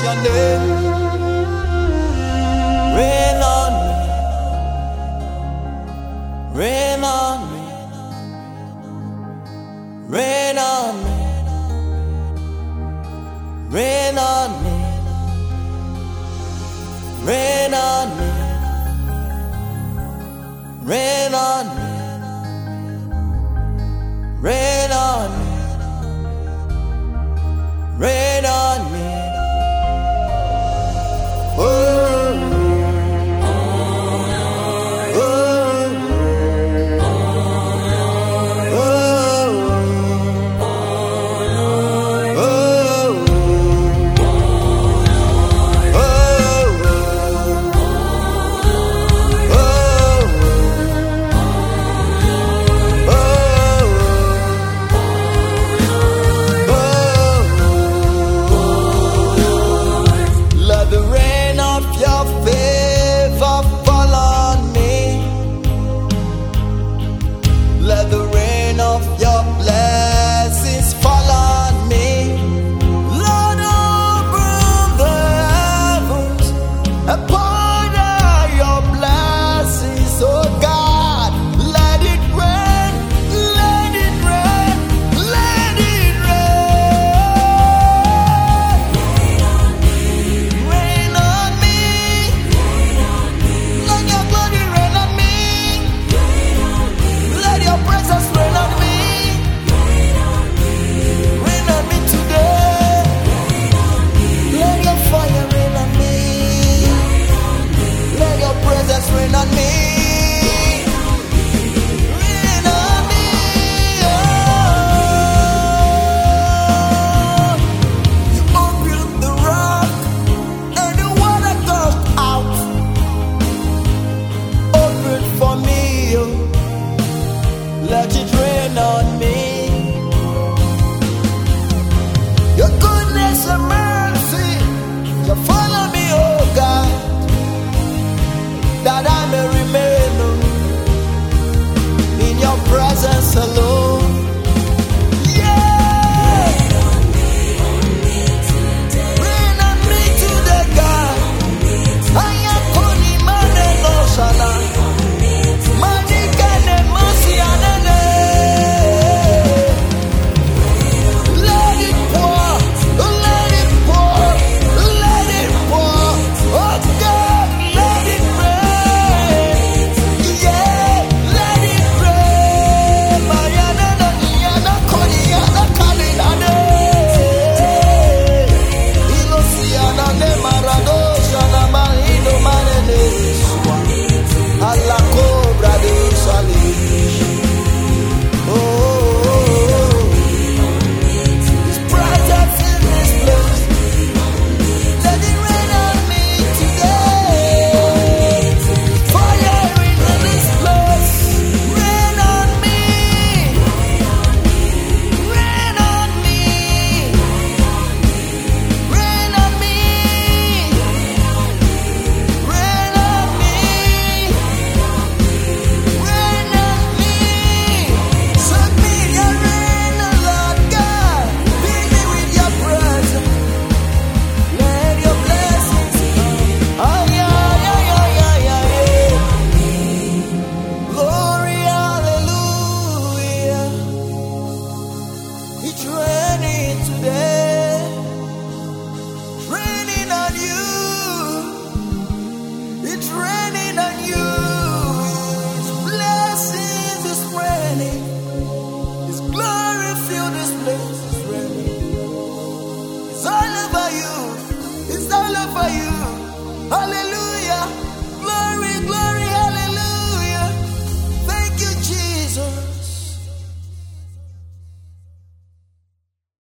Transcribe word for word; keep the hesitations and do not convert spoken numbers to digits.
your name. Rain on me, rain on me, rain on me, rain on me, rain on me, rain on me, rain on me, rain on me. Oh, oh, rain on me. Rain on me. Oh, you opened the rock and the water gushed out. Open for me, oh. Let it rain on me. Your goodness and mercy shall follow me, oh God, that I may remain in your presence alone. Yeah! Rain on me today, God. I am calling my name, no shana. Manika ne mercy anene. Let it pour, let it pour, let it pour. Oh God, let it rain. It's raining today, raining on you. It's raining on you. It's blessings is raining. It's glory fill this place. It's raining. It's all over you. It's all over you. Hallelujah.